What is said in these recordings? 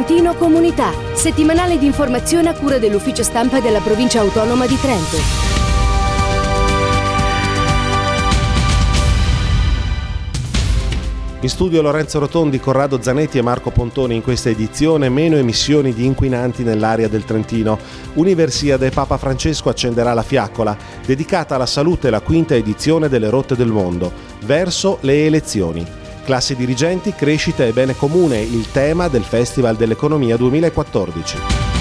Trentino Comunità, settimanale di informazione a cura dell'Ufficio Stampa della Provincia Autonoma di Trento. In studio Lorenzo Rotondi, Corrado Zanetti e Marco Pontoni. In questa edizione meno emissioni di inquinanti nell'area del Trentino. Universiade Papa Francesco accenderà la fiaccola, dedicata alla salute, la quinta edizione delle Rotte del Mondo, verso le elezioni. Classi dirigenti, crescita e bene comune, il tema del Festival dell'Economia 2014.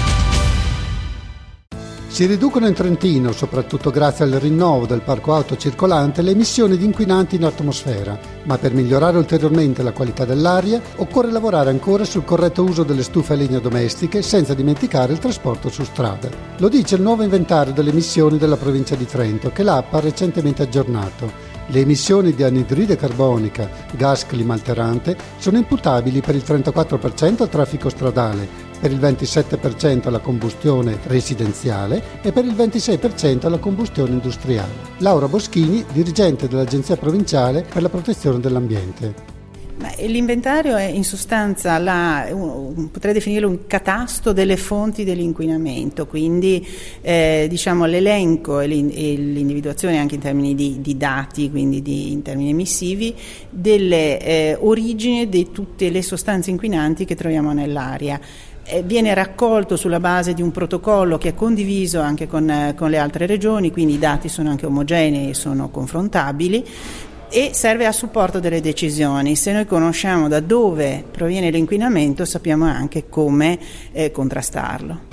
Si riducono in Trentino, soprattutto grazie al rinnovo del parco auto circolante, le emissioni di inquinanti in atmosfera, ma per migliorare ulteriormente la qualità dell'aria occorre lavorare ancora sul corretto uso delle stufe a legna domestiche, senza dimenticare il trasporto su strada. Lo dice il nuovo inventario delle emissioni della provincia di Trento, che l'APA ha recentemente aggiornato. Le emissioni di anidride carbonica, gas climalterante, sono imputabili per il 34% al traffico stradale, per il 27% alla combustione residenziale e per il 26% alla combustione industriale. Laura Boschini, dirigente dell'Agenzia Provinciale per la Protezione dell'Ambiente. L'inventario è in sostanza potrei definirlo un catasto delle fonti dell'inquinamento, quindi l'elenco e l'individuazione anche in termini di dati, quindi in termini emissivi, delle origini di tutte le sostanze inquinanti che troviamo nell'aria. Viene raccolto sulla base di un protocollo che è condiviso anche con le altre regioni, quindi i dati sono anche omogenei e sono confrontabili, e serve a supporto delle decisioni. Se noi conosciamo da dove proviene l'inquinamento, sappiamo anche come contrastarlo.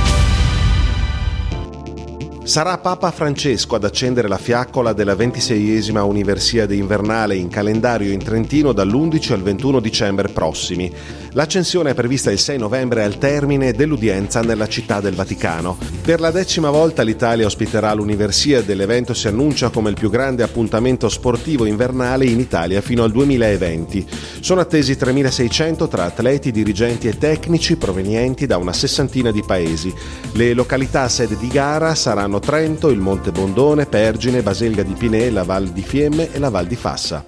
Sarà Papa Francesco ad accendere la fiaccola della 26esima Universiade invernale in calendario in Trentino dall'11 al 21 dicembre prossimi. L'accensione è prevista il 6 novembre al termine dell'udienza nella città del Vaticano. Per la 10ª volta l'Italia ospiterà l'Universiade. L'evento si annuncia come il più grande appuntamento sportivo invernale in Italia fino al 2020. Sono attesi 3.600 tra atleti, dirigenti e tecnici provenienti da una sessantina di paesi. Le località sede di gara saranno Trento, il Monte Bondone, Pergine, Baselga di Pinè, la Val di Fiemme e la Val di Fassa.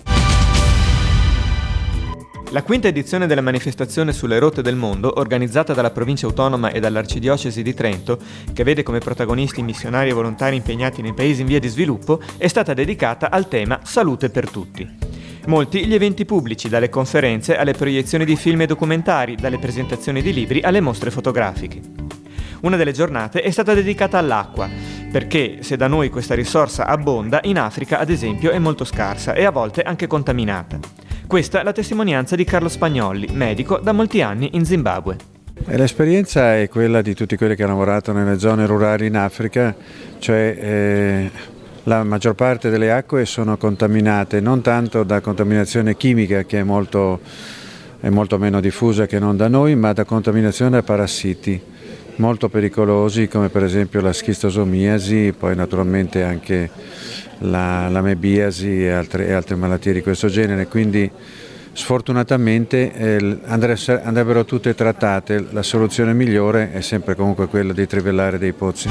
La quinta edizione della manifestazione sulle rotte del mondo, organizzata dalla Provincia Autonoma e dall'Arcidiocesi di Trento, che vede come protagonisti missionari e volontari impegnati nei paesi in via di sviluppo, è stata dedicata al tema Salute per tutti. Molti gli eventi pubblici, dalle conferenze alle proiezioni di film e documentari, dalle presentazioni di libri alle mostre fotografiche. Una delle giornate è stata dedicata all'acqua, perché se da noi questa risorsa abbonda, in Africa ad esempio è molto scarsa e a volte anche contaminata. Questa è la testimonianza di Carlo Spagnolli, medico da molti anni in Zimbabwe. L'esperienza è quella di tutti quelli che hanno lavorato nelle zone rurali in Africa, cioè la maggior parte delle acque sono contaminate non tanto da contaminazione chimica, che è molto meno diffusa che non da noi, ma da contaminazione da parassiti molto pericolosi, come per esempio la schistosomiasi, poi naturalmente anche l'amebiasi e altre malattie di questo genere. Quindi sfortunatamente andrebbero tutte trattate. La soluzione migliore è sempre comunque quella di trivellare dei pozzi.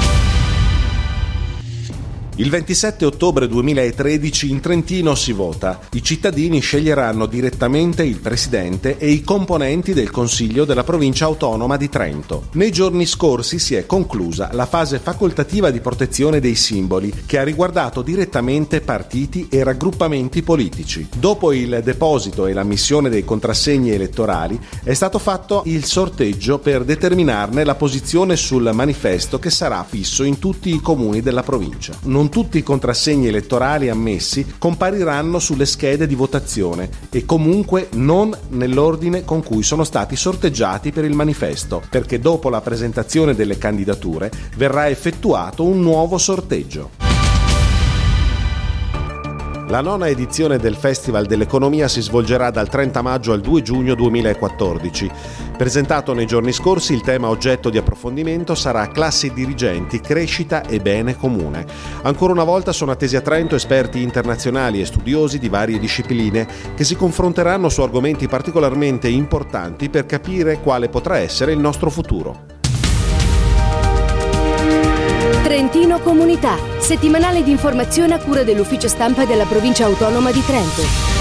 Il 27 ottobre 2013 in Trentino si vota. I cittadini sceglieranno direttamente il presidente e i componenti del Consiglio della Provincia Autonoma di Trento. Nei giorni scorsi si è conclusa la fase facoltativa di protezione dei simboli, che ha riguardato direttamente partiti e raggruppamenti politici. Dopo il deposito e l'ammissione dei contrassegni elettorali è stato fatto il sorteggio per determinarne la posizione sul manifesto, che sarà fisso in tutti i comuni della provincia. Non tutti i contrassegni elettorali ammessi compariranno sulle schede di votazione e comunque non nell'ordine con cui sono stati sorteggiati per il manifesto, perché dopo la presentazione delle candidature verrà effettuato un nuovo sorteggio. La 9ª edizione del Festival dell'Economia si svolgerà dal 30 maggio al 2 giugno 2014. Presentato nei giorni scorsi, il tema oggetto di approfondimento sarà classi dirigenti, crescita e bene comune. Ancora una volta sono attesi a Trento esperti internazionali e studiosi di varie discipline che si confronteranno su argomenti particolarmente importanti per capire quale potrà essere il nostro futuro. Trentino Comunità, settimanale di informazione a cura dell'Ufficio Stampa della Provincia Autonoma di Trento.